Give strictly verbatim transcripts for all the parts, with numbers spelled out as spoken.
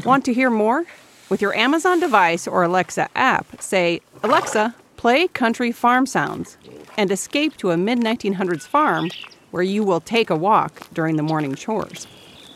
Want to hear more? With your Amazon device or Alexa app, say, "Alexa, play country farm sounds," and escape to a mid nineteen hundreds farm where you will take a walk during the morning chores.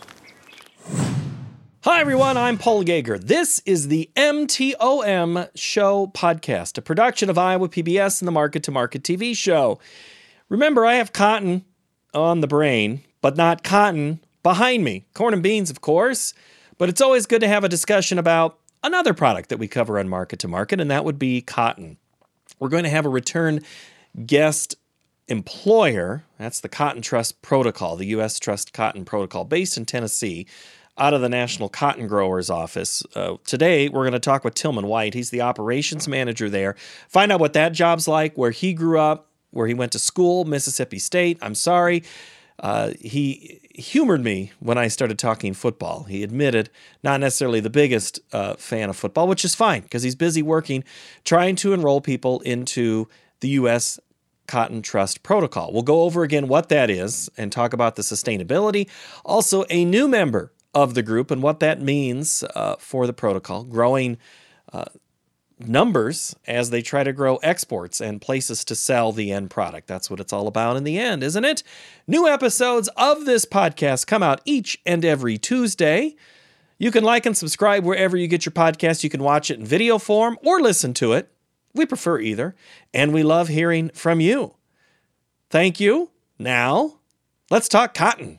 Hi, everyone. I'm Paul Yeager. This is the M T O M Show podcast, a production of Iowa P B S and the Market to Market T V show. Remember, I have cotton on the brain, but not cotton behind me. Corn and beans, of course. But it's always good to have a discussion about another product that we cover on Market to Market, and that would be cotton. We're going to have a return guest employer. That's the Cotton Trust Protocol, the U S Trust Cotton Protocol, based in Tennessee, out of the National Cotton Growers Office. Uh, today, we're going to talk with Tillman White. He's the operations manager there. Find out what that job's like, where he grew up, where he went to school, Mississippi State. I'm sorry. Uh, he humored me when I started talking football. He admitted not necessarily the biggest uh, fan of football, which is fine because he's busy working, trying to enroll people into the U S Cotton Trust Protocol. We'll go over again what that is and talk about the sustainability. Also, a new member of the group and what that means uh, for the protocol, growing uh, numbers as they try to grow exports and places to sell the end product. That's what it's all about in the end, isn't it? New episodes of this podcast come out each and every Tuesday. You can like and subscribe wherever you get your podcast. You can watch it in video form or listen to it. We prefer either, and we love hearing from you. Thank you. Now, let's talk cotton.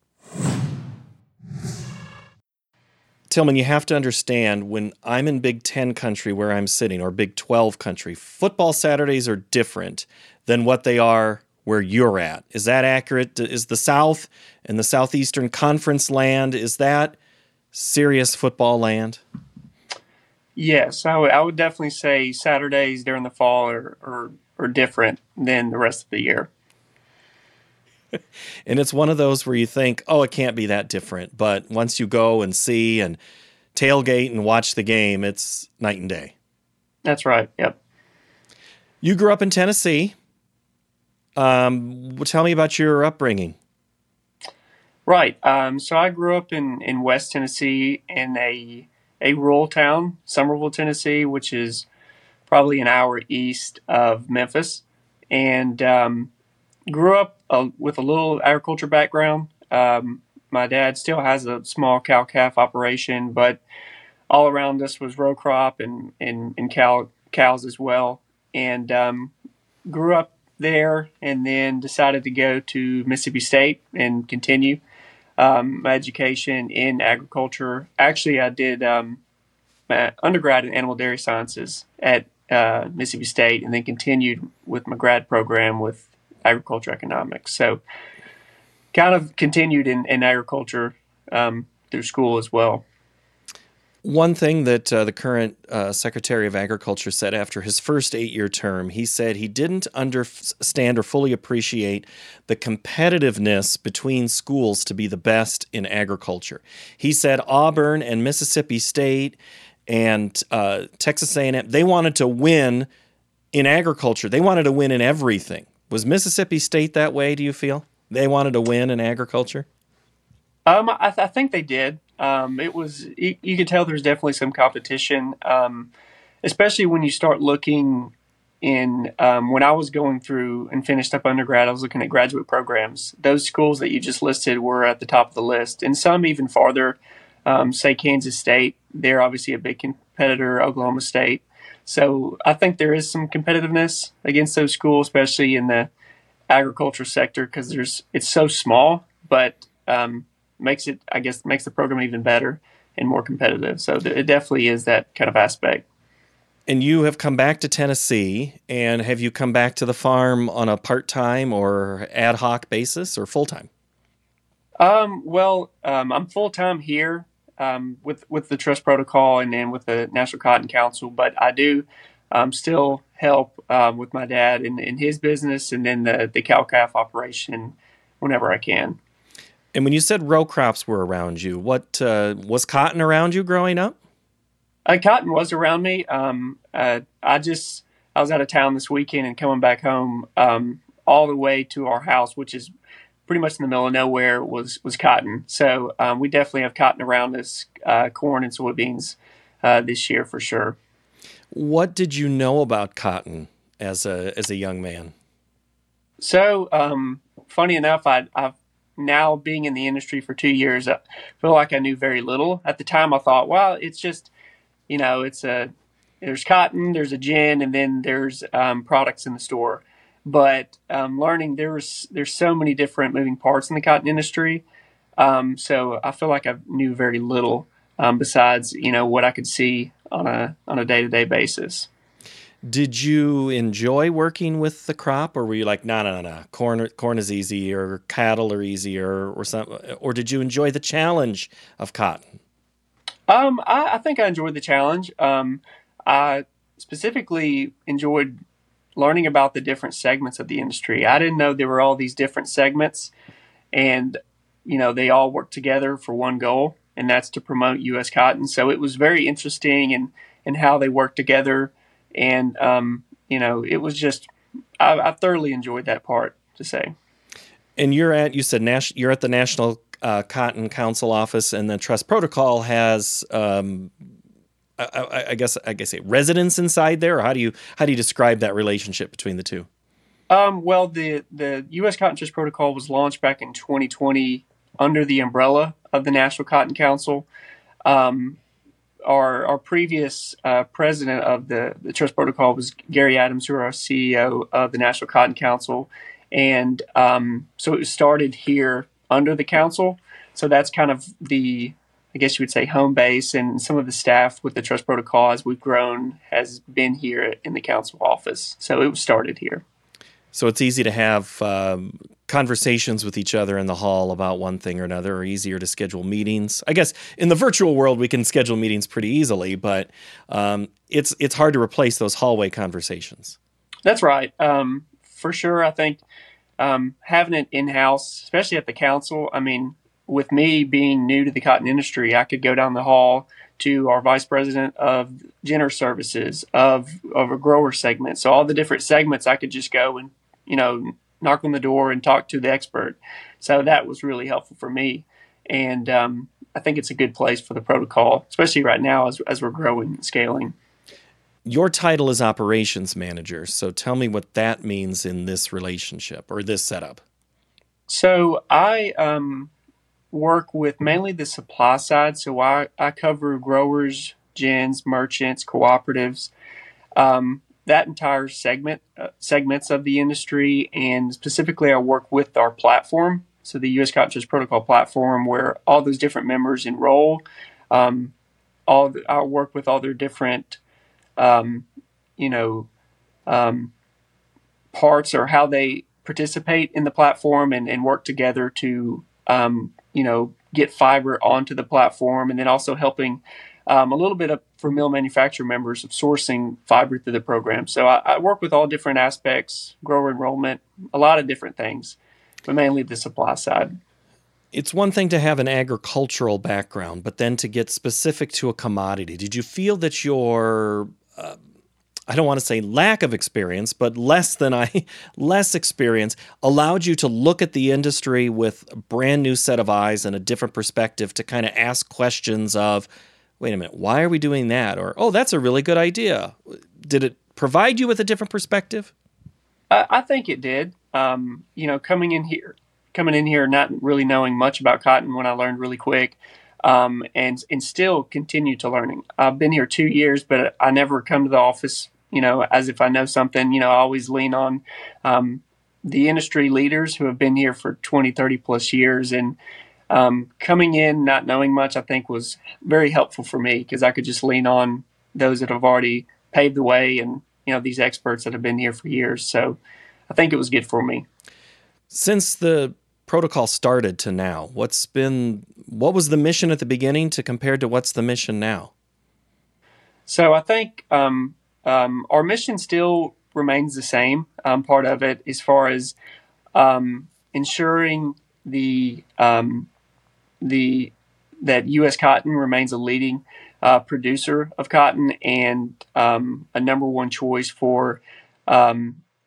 Tillman, you have to understand, when I'm in Big Ten country where I'm sitting, or Big twelve country, football Saturdays are different than what they are where you're at. Is that accurate? Is the South and the Southeastern Conference land, is that serious football land? Yes, I would, I would definitely say Saturdays during the fall are, are, are different than the rest of the year. And it's one of those where you think, oh, it can't be that different. But once you go and see and tailgate and watch the game, it's night and day. That's right. Yep. You grew up in Tennessee. Um, tell me about your upbringing. Right. Um, so I grew up in, in West Tennessee in a a rural town, Summerville, Tennessee, which is probably an hour east of Memphis. And um grew up uh, with a little agriculture background. Um, my dad still has a small cow-calf operation, but all around us was row crop and, and, and cow, cows as well. And um, grew up there and then decided to go to Mississippi State and continue um, my education in agriculture. Actually, I did um, my undergrad in animal dairy sciences at uh, Mississippi State and then continued with my grad program with agriculture economics. So kind of continued in, in agriculture um, through school as well. One thing that uh, the current uh, Secretary of Agriculture said after his first eight-year term, he said he didn't understand or fully appreciate the competitiveness between schools to be the best in agriculture. He said Auburn and Mississippi State and uh, Texas A and M, they wanted to win in agriculture. They wanted to win in everything. Was Mississippi State that way, do you feel? They wanted to win in agriculture? Um, I, th- I think they did. Um, it was you, you could tell there's definitely some competition, um, especially when you start looking in um, when I was going through and finished up undergrad, I was looking at graduate programs. Those schools that you just listed were at the top of the list, and some even farther. Um, say Kansas State, they're obviously a big competitor, Oklahoma State. So I think there is some competitiveness against those schools, especially in the agriculture sector, because there's it's so small, but um, makes it, I guess, makes the program even better and more competitive. So th- it definitely is that kind of aspect. And you have come back to Tennessee, and have you come back to the farm on a part-time or ad hoc basis or full-time? Um, well, um, I'm full-time here. Um, with with the Trust Protocol and then with the National Cotton Council, but I do um, still help um, with my dad in, in his business and then the, the cow-calf operation whenever I can. And when you said row crops were around you, what uh, was cotton around you growing up? Uh, cotton was around me. Um, uh, I just I was out of town this weekend and coming back home um, all the way to our house, which is pretty much in the middle of nowhere was was cotton. So um, we definitely have cotton around us, uh, corn and soybeans uh, this year for sure. What did you know about cotton as a as a young man? So um, funny enough, I, I've now being in the industry for two years, I feel like I knew very little. At the time, I thought, well, it's just, you know, it's a there's cotton, there's a gin, and then there's um, products in the store. But um, learning there's there's so many different moving parts in the cotton industry. Um, so I feel like I knew very little um, besides, you know, what I could see on a on a day to day basis. Did you enjoy working with the crop, or were you like, no, no, no, no, corn, corn is easy, or cattle are easier, or something? Or did you enjoy the challenge of cotton? Um, I, I think I enjoyed the challenge. Um, I specifically enjoyed learning about the different segments of the industry. I didn't know there were all these different segments, and you know they all work together for one goal, and that's to promote U S cotton. So it was very interesting in in how they work together. And, um, you know, it was just, I, I thoroughly enjoyed that part, to say. And you're at, you said Nas- you're at the National uh, Cotton Council office, and the Trust Protocol has, um, I, I, I guess, I guess, a residence inside there. Or how do you how do you describe that relationship between the two? Um, well, the the U S Cotton Trust Protocol was launched back in twenty twenty under the umbrella of the National Cotton Council. Um, Our, our previous uh, president of the, the Trust Protocol was Gary Adams, who was our C E O of the National Cotton Council. And um, so it was started here under the council. So that's kind of the, I guess you would say, home base. And some of the staff with the Trust Protocol, as we've grown, has been here in the council office. So it was started here. So it's easy to have um, conversations with each other in the hall about one thing or another, or easier to schedule meetings. I guess in the virtual world, we can schedule meetings pretty easily, but um, it's it's hard to replace those hallway conversations. That's right. Um, for sure, I think um, having it in-house, especially at the council, I mean, with me being new to the cotton industry, I could go down the hall to our vice president of Jenner Services, of, of a grower segment. So all the different segments, I could just go and you know, knock on the door and talk to the expert. So that was really helpful for me. And um, I think it's a good place for the protocol, especially right now as, as we're growing and scaling. Your title is operations manager. So tell me what that means in this relationship or this setup. So I um, work with mainly the supply side. So I, I cover growers, gins, merchants, cooperatives, um, that entire segment, uh, segments of the industry. And specifically, I work with our platform. So the U S Cotton Trust Protocol platform, where all those different members enroll. Um, all the, I work with all their different, um, you know, um, parts or how they participate in the platform and, and work together to, um, you know, get fiber onto the platform, and then also helping Um, a little bit of, for mill manufacturer members of sourcing fiber through the program. So I, I work with all different aspects, grower enrollment, a lot of different things, but mainly the supply side. It's one thing to have an agricultural background, but then to get specific to a commodity. Did you feel that your, uh, I don't want to say lack of experience, but less than I, less experience allowed you to look at the industry with a brand new set of eyes and a different perspective to kind of ask questions of, wait a minute, why are we doing that? Or, oh, that's a really good idea. Did it provide you with a different perspective? I, I think it did. Um, you know, coming in here, coming in here, not really knowing much about cotton when I learned really quick, um, and and still continue to learning. I've been here two years, but I never come to the office, you know, as if I know something. You know, I always lean on um, the industry leaders who have been here for twenty, thirty plus years, and Um, coming in, not knowing much, I think was very helpful for me because I could just lean on those that have already paved the way and, you know, these experts that have been here for years. So I think it was good for me. Since the protocol started to now, what's been, what was the mission at the beginning to compared to what's the mission now? So I think um, um, our mission still remains the same. Um, part of it as far as um, ensuring the um, the that U S Cotton remains a leading uh, producer of cotton and um, a number one choice for um,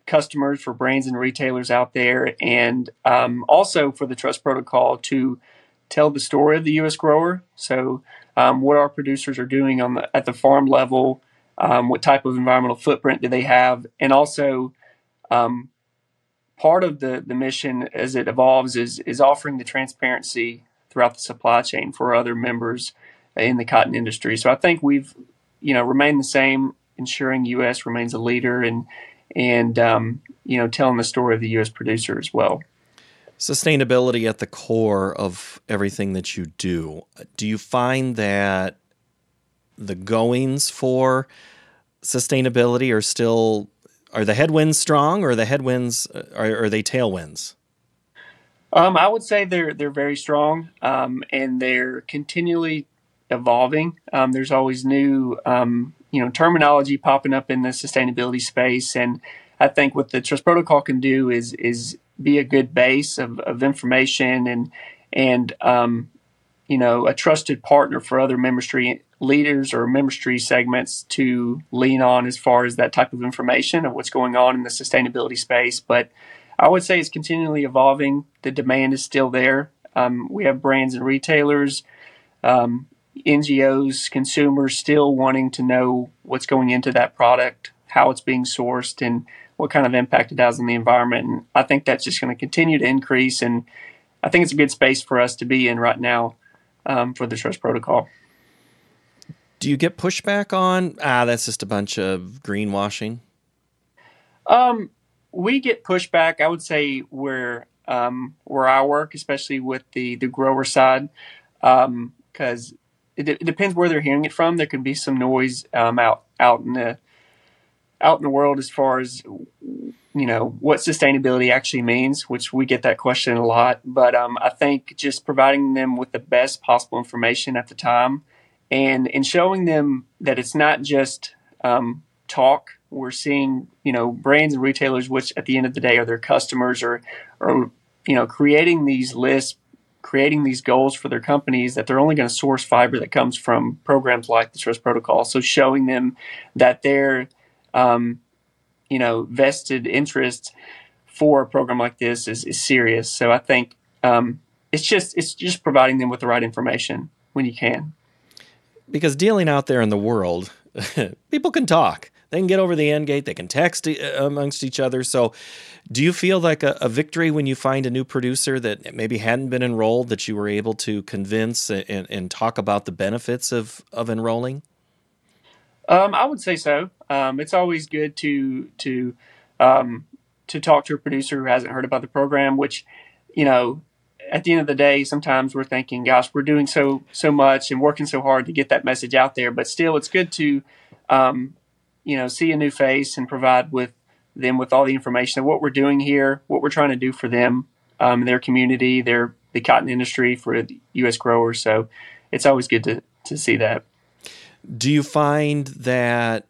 customers, for brands and retailers out there, and um, also for the Trust Protocol to tell the story of the U S grower. So um, what our producers are doing on the, at the farm level, um, what type of environmental footprint do they have, and also um, part of the, the mission as it evolves is, is offering the transparency throughout the supply chain for other members in the cotton industry. So I think we've, you know, remained the same, ensuring U S remains a leader and, and um, you know, telling the story of the U S producer as well. Sustainability at the core of everything that you do. Do you find that the goings for sustainability are still, are the headwinds strong, or the headwinds, are, are they tailwinds? Um, I would say they're they're very strong, um, and they're continually evolving. Um, there's always new, um, you know, terminology popping up in the sustainability space, and I think what the Trust Protocol can do is is be a good base of, of information and and um, you know, a trusted partner for other ministry leaders or ministry segments to lean on as far as that type of information of what's going on in the sustainability space. But I would say it's continually evolving. The demand is still there. Um, we have brands and retailers, um, N G Os, consumers still wanting to know what's going into that product, how it's being sourced, and what kind of impact it has on the environment. And I think that's just going to continue to increase. And I think it's a good space for us to be in right now um, for the Trust Protocol. Do you get pushback on, ah, that's just a bunch of greenwashing? Um. We get pushback, I would say, where um, where I work, especially with the, the grower side, because um, it, it depends where they're hearing it from. There can be some noise um, out out in the out in the world as far as, you know, what sustainability actually means, which we get that question a lot. But um, I think just providing them with the best possible information at the time, and and showing them that it's not just um, talk. We're seeing, you know, brands and retailers, which at the end of the day are their customers, or, or you know, creating these lists, creating these goals for their companies that they're only going to source fiber that comes from programs like the Trust Protocol. So showing them that their, um, you know, vested interest for a program like this is, is serious. So I think um, it's just it's just providing them with the right information when you can. Because dealing out there in the world, people can talk. They can get over the end gate. They can text amongst each other. So do you feel like a, a victory when you find a new producer that maybe hadn't been enrolled, that you were able to convince and, and talk about the benefits of, of enrolling? Um, I would say so. Um, it's always good to to um, to talk to a producer who hasn't heard about the program, which, you know, at the end of the day, sometimes we're thinking, gosh, we're doing so so much and working so hard to get that message out there. But still, it's good to um, you know, see a new face and provide with them with all the information of what we're doing here, what we're trying to do for them, um, their community, their the cotton industry, for the U S growers. So it's always good to, to see that. Do you find that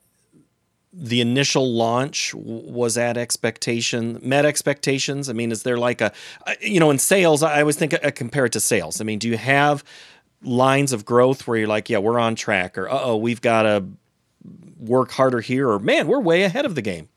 the initial launch was at expectation, met expectations? I mean, is there like a, you know, in sales, I always think I compare it to sales. I mean, do you have lines of growth where you're like, yeah, we're on track, or, uh-oh, we've got to work harder here, or man, we're way ahead of the game?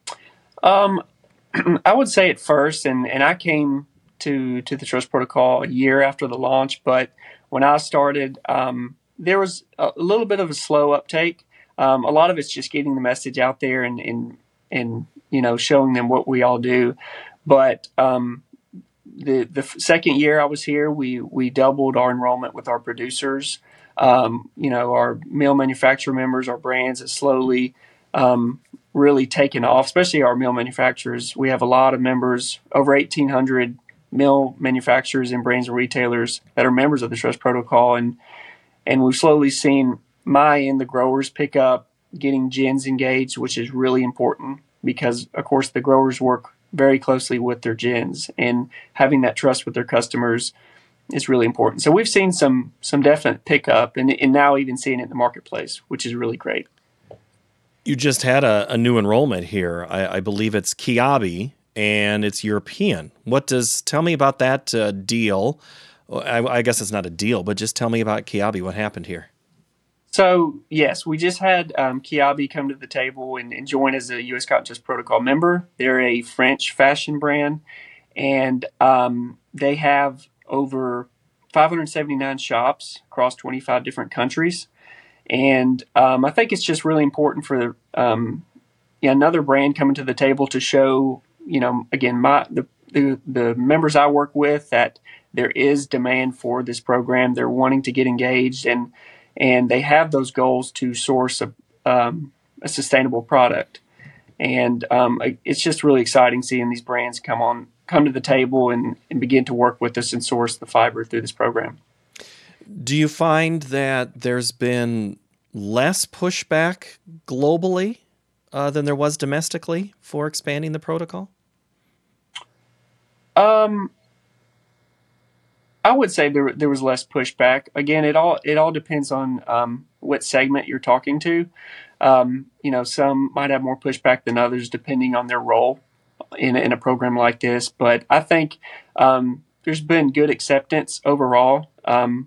Um, I would say at first, and, and I came to, to the Trust Protocol a year after the launch, but when I started, um, there was a little bit of a slow uptake. Um, a lot of it's just getting the message out there and, and, and, you know, showing them what we all do. But, um, the, the second year I was here, we, we doubled our enrollment with our producers. Um, you know, our meal manufacturer members, our brands have slowly um, really taken off, especially our meal manufacturers. We have a lot of members, over eighteen hundred meal manufacturers and brands and retailers that are members of the Trust Protocol. And, and we've slowly seen my and the growers pick up, getting gens engaged, which is really important because, of course, the growers work very closely with their gens, and having that trust with their customers is really important. So we've seen some some definite pickup, and, and now even seeing it in the marketplace, which is really great. You just had a, a new enrollment here. I, I believe it's Kiabi, and it's European. What does, tell me about that uh, deal. I, I guess it's not a deal, but just tell me about Kiabi. What happened here? So, yes, we just had um, Kiabi come to the table and, and join as a U S Cotton Trust Protocol member. They're a French fashion brand, and um, they have over five hundred seventy-nine shops across twenty-five different countries. And um, I think it's just really important for um, you know, another brand coming to the table to show, you know, again, my the, the the members I work with, that there is demand for this program. They're wanting to get engaged, and and they have those goals to source a, um, a sustainable product. And um, it's just really exciting seeing these brands come on, come to the table and, and begin to work with us and source the fiber through this program. Do you find that there's been less pushback globally uh, than there was domestically for expanding the protocol? Um, I would say there there was less pushback. Again, it all it all depends on um, what segment you're talking to. Um, you know, some might have more pushback than others depending on their role in in a program like this. But I think um, there's been good acceptance overall, um,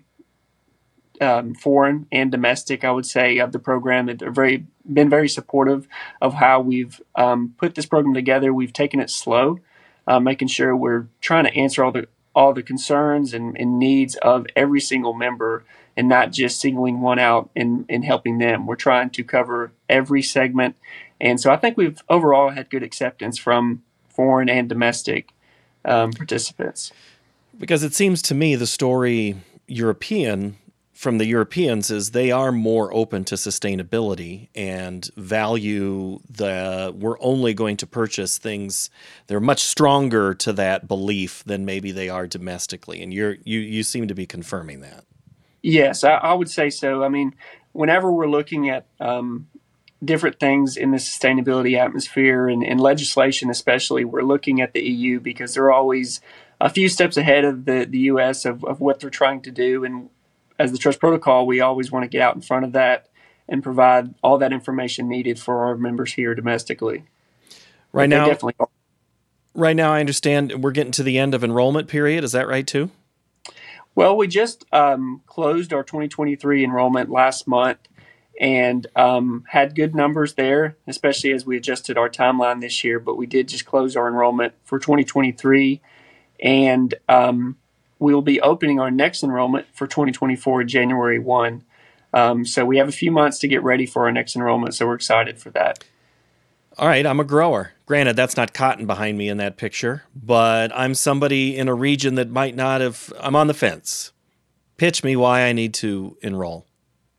um, foreign and domestic. I would say of the program, they're very been very supportive of how we've um, put this program together. We've taken it slow, uh, making sure we're trying to answer all the all the concerns and, and needs of every single member, and not just singling one out and, and helping them. We're trying to cover every segment. And so I think we've overall had good acceptance from foreign and domestic um, participants. Because it seems to me the story European from the Europeans is they are more open to sustainability and value the, we're only going to purchase things, they're much stronger to that belief than maybe they are domestically. And you're, you, you seem to be confirming that. Yes, I, I would say so. I mean, whenever we're looking at um, different things in the sustainability atmosphere and, and legislation especially, we're looking at the E U because they're always a few steps ahead of the, the U S of, of what they're trying to do. And as the Trust Protocol, we always want to get out in front of that and provide all that information needed for our members here domestically. Right now, definitely are. Right now, I understand we're getting to the end of enrollment period. Is that right too? Well, we just um, closed our twenty twenty-three enrollment last month and um, had good numbers there, especially as we adjusted our timeline this year. But we did just close our enrollment for twenty twenty-three, and um, we will be opening our next enrollment for twenty twenty-four January first. Um, so we have a few months to get ready for our next enrollment, so we're excited for that. All right, I'm a grower. Granted, that's not cotton behind me in that picture, but I'm somebody in a region that might not have, I'm on the fence. Pitch me why I need to enroll.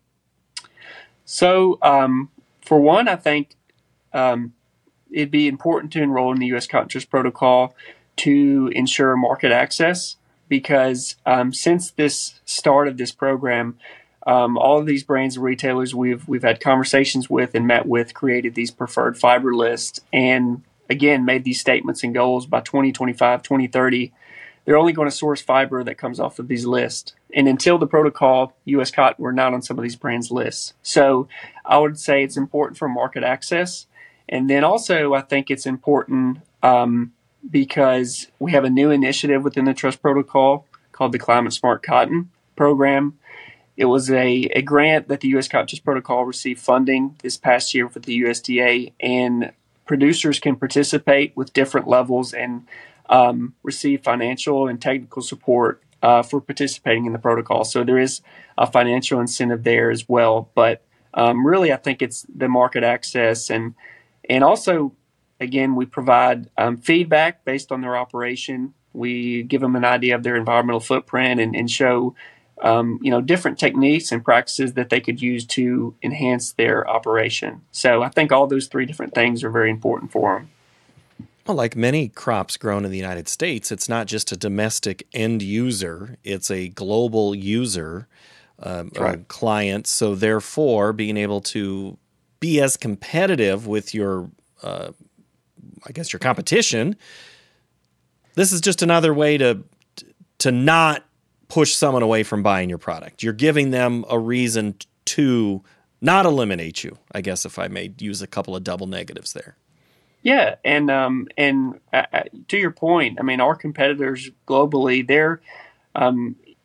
So, um, for one, I think um, it'd be important to enroll in the U S Cotton Trust Protocol to ensure market access, because um, since this start of this program, Um, all of these brands and retailers we've we've had conversations with and met with created these preferred fiber lists, and again made these statements and goals by twenty twenty-five, twenty thirty. They're only going to source fiber that comes off of these lists. And until the protocol, U S Cotton, we're not on some of these brands' lists. So I would say it's important for market access. And then also I think it's important um, because we have a new initiative within the Trust Protocol called the Climate Smart Cotton Program. It was a, a grant that the U S Cotton Trust Protocol received funding this past year for the U S D A, and producers can participate with different levels and um, receive financial and technical support uh, for participating in the protocol. So there is a financial incentive there as well. But um, really, I think it's the market access, and and also, again, we provide um, feedback based on their operation. We give them an idea of their environmental footprint and, and show Um, you know, different techniques and practices that they could use to enhance their operation. So I think all those three different things are very important for them. Well, like many crops grown in the United States, it's not just a domestic end user, it's a global user, um, right. a client. So therefore, being able to be as competitive with your, uh, I guess, your competition, this is just another way to to not push someone away from buying your product. You're giving them a reason to not eliminate you, I guess, if I may use a couple of double negatives there. Yeah, and um, and uh, to your point, I mean, our competitors globally, they're, um,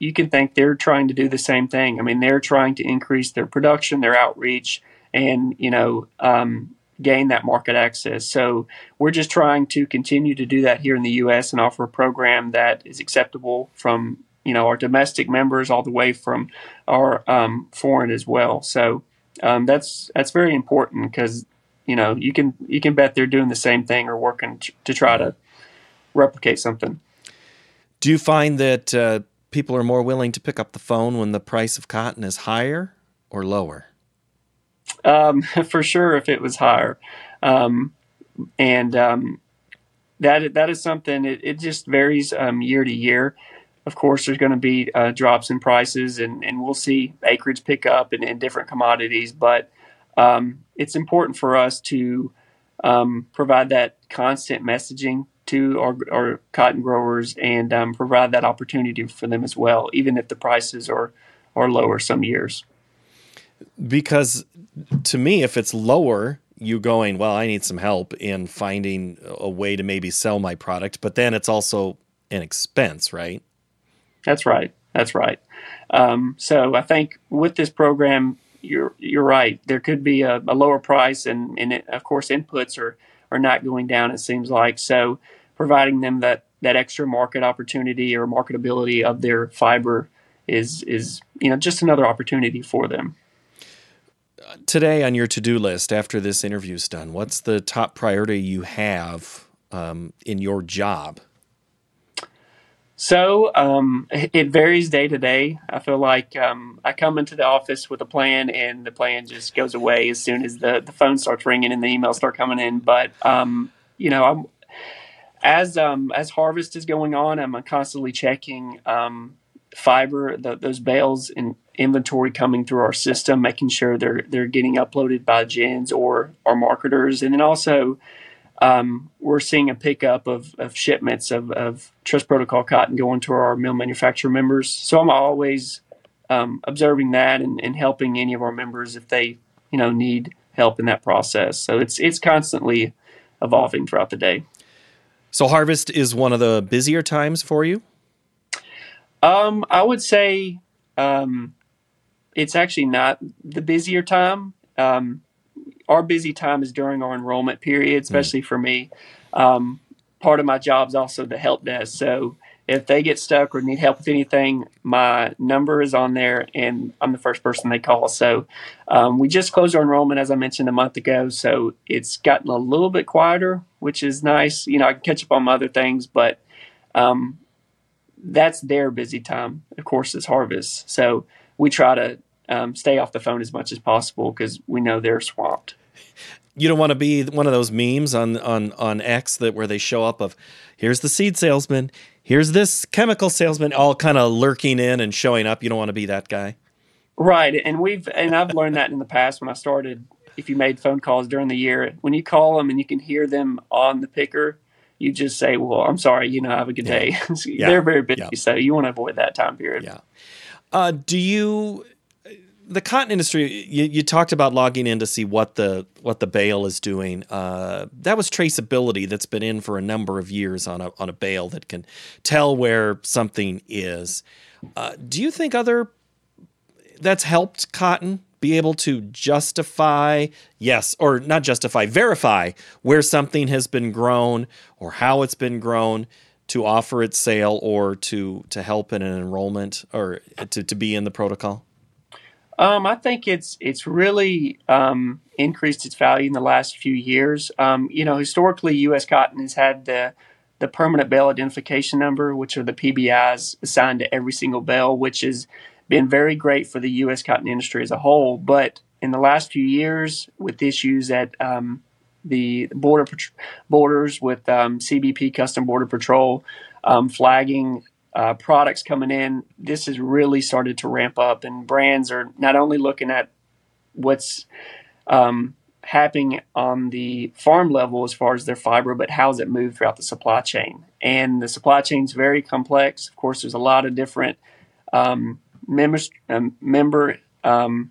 you can think they're trying to do the same thing. I mean, they're trying to increase their production, their outreach, and, you know, um, gain that market access. So we're just trying to continue to do that here in the U S and offer a program that is acceptable from, you know, our domestic members all the way from our um, foreign as well. So um, that's that's very important because, you know, you can you can bet they're doing the same thing or working t- to try to replicate something. Do you find that uh, people are more willing to pick up the phone when the price of cotton is higher or lower? Um, for sure, if it was higher, um, and um, that that is something. It, it just varies um, year to year. Of course, there's going to be uh, drops in prices, and, and we'll see acreage pick up in, in different commodities. But um, it's important for us to um, provide that constant messaging to our, our cotton growers and um, provide that opportunity for them as well, even if the prices are are lower some years. Because to me, if it's lower, you going, well, I need some help in finding a way to maybe sell my product, but then it's also an expense, right? That's right. That's right. Um, so I think with this program, you're you're right. There could be a, a lower price, and, and it, of course, inputs are, are not going down, it seems like. So providing them that, that extra market opportunity or marketability of their fiber is is you know just another opportunity for them. Today on your to-do list after this interview's done, what's the top priority you have um, in your job? So um, it varies day to day. I feel like um, I come into the office with a plan, and the plan just goes away as soon as the, the phone starts ringing and the emails start coming in. But um, you know, I'm, as um, as harvest is going on, I'm constantly checking um, fiber, the, those bales and inventory coming through our system, making sure they're they're getting uploaded by gens or our marketers, and then also um, we're seeing a pickup of, of shipments of, of Trust Protocol cotton going to our mill manufacturer members. So I'm always um, observing that and, and helping any of our members if they you know need help in that process. So it's it's constantly evolving throughout the day. So harvest is one of the busier times for you? Um, I would say um, it's actually not the busier time. Um, our busy time is during our enrollment period, especially mm. for me. Um, part of my job is also the help desk. So if they get stuck or need help with anything, my number is on there and I'm the first person they call. So um, we just closed our enrollment, as I mentioned, a month ago. So it's gotten a little bit quieter, which is nice. You know, I can catch up on my other things, but um, that's their busy time, of course, is harvest. So we try to um, stay off the phone as much as possible because we know they're swamped. You don't want to be one of those memes on, on, on X that where they show up of, here's the seed salesman, here's this chemical salesman, all kind of lurking in and showing up. You don't want to be that guy. Right. And we've, and I've learned that in the past when I started, if you made phone calls during the year, when you call them and you can hear them on the picker, you just say, well, I'm sorry, you know, have a good yeah. day. yeah. They're very busy. Yeah. So you want to avoid that time period. Yeah. Uh, do you, the cotton industry, you, you talked about logging in to see what the what the bale is doing. Uh, that was traceability that's been in for a number of years on a on a bale that can tell where something is. Uh, do you think other that's helped cotton be able to justify, yes, or not justify, verify where something has been grown or how it's been grown to offer its sale or to to help in an enrollment or to, to be in the protocol? Um, I think it's it's really um, increased its value in the last few years. Um, you know, historically, U S Cotton has had the the permanent bale identification number, which are the P B Is assigned to every single bale, which has been very great for the U S cotton industry as a whole. But in the last few years, with issues at um, the border borders with um, C B P, Custom Border Patrol, um, flagging Uh, products coming in, this has really started to ramp up, and brands are not only looking at what's um, happening on the farm level as far as their fiber, but how's it moved throughout the supply chain. And the supply chain is very complex. Of course, there's a lot of different um, members, um, member um,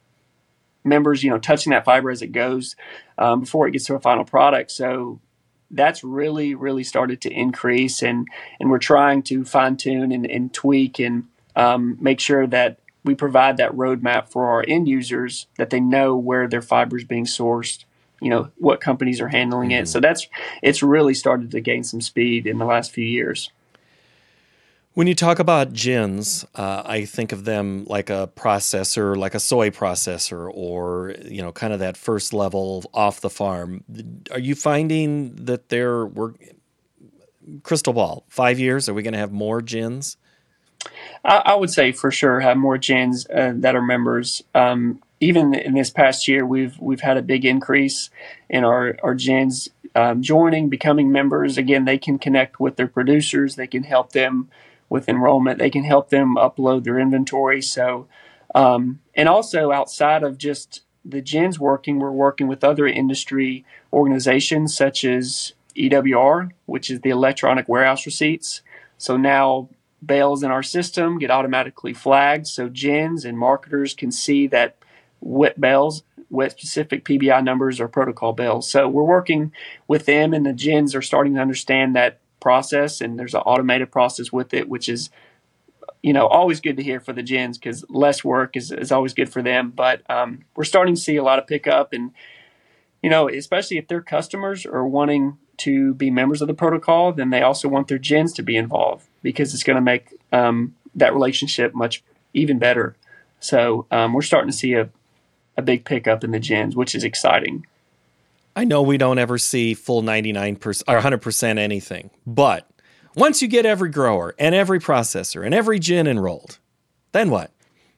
members, you know, touching that fiber as it goes um, before it gets to a final product. So that's really, really started to increase, and, and we're trying to fine tune and, and tweak and um, make sure that we provide that roadmap for our end users, that they know where their fiber is being sourced, you know, what companies are handling Mm-hmm. it. So that's, it's really started to gain some speed in the last few years. When you talk about gins, uh, I think of them like a processor, like a soy processor, or, you know, kind of that first level off the farm. Are you finding that there were, crystal ball, five years, are we going to have more gins? I, I would say for sure have more gins uh, that are members. Um, even in this past year, we've we've had a big increase in our, our gins um, joining, becoming members. Again, they can connect with their producers. They can help them with enrollment. They can help them upload their inventory. So, um, and also outside of just the gins working, we're working with other industry organizations such as E W R, which is the electronic warehouse receipts. So now bales in our system get automatically flagged. So gins and marketers can see that wet bales, wet specific P B I numbers are protocol bales. So we're working with them, and the gins are starting to understand that process, and there's an automated process with it, which is, you know, always good to hear for the gins, because less work is, is always good for them. But um, we're starting to see a lot of pickup, and, you know, especially if their customers are wanting to be members of the protocol, then they also want their gins to be involved, because it's going to make um, that relationship much even better. So um, we're starting to see a, a big pickup in the gins, which is exciting. I know we don't ever see full ninety-nine percent or one hundred percent anything, but once you get every grower and every processor and every gin enrolled, then what?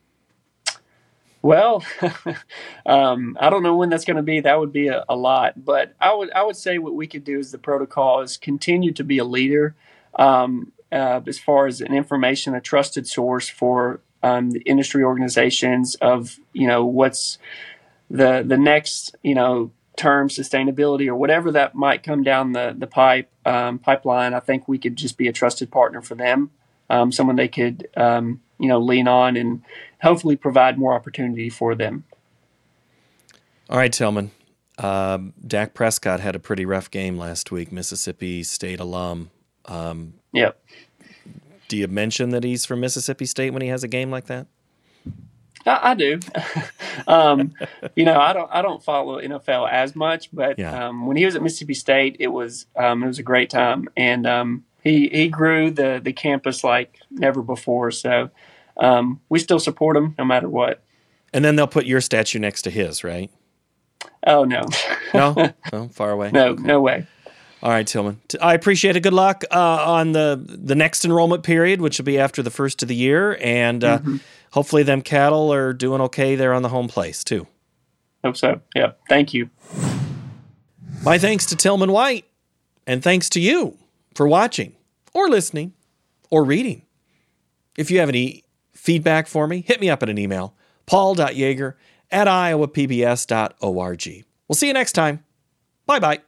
Well, um, I don't know when that's going to be. That would be a, a lot, but I would I would say what we could do as the protocol is continue to be a leader um, uh, as far as an information, a trusted source for um, the industry organizations of, you know, what's the the next, you know, term sustainability or whatever that might come down the the pipe um, pipeline. I think we could just be a trusted partner for them, um, someone they could um, you know lean on and hopefully provide more opportunity for them. All right, Tillman. Uh, Dak Prescott had a pretty rough game last week. Mississippi State alum. Um, Yep. Do you mention that he's from Mississippi State when he has a game like that? I, I do. um, you know, I don't. I don't follow N F L as much, but Yeah. um, when he was at Mississippi State, it was um, it was a great time, and um, he he grew the the campus like never before. So um, we still support him no matter what. And then they'll put your statue next to his, right? Oh no, No, no, far away. no, no way. All right, Tillman. T- I appreciate it. Good luck uh, on the the next enrollment period, which will be after the first of the year, and uh, Mm-hmm. hopefully them cattle are doing okay there on the home place too. Hope so. Yeah. Thank you. My thanks to Tillman White, and thanks to you for watching or listening or reading. If you have any feedback for me, hit me up at an email, paul dot yeager at iowa p b s dot org. We'll see you next time. Bye-bye.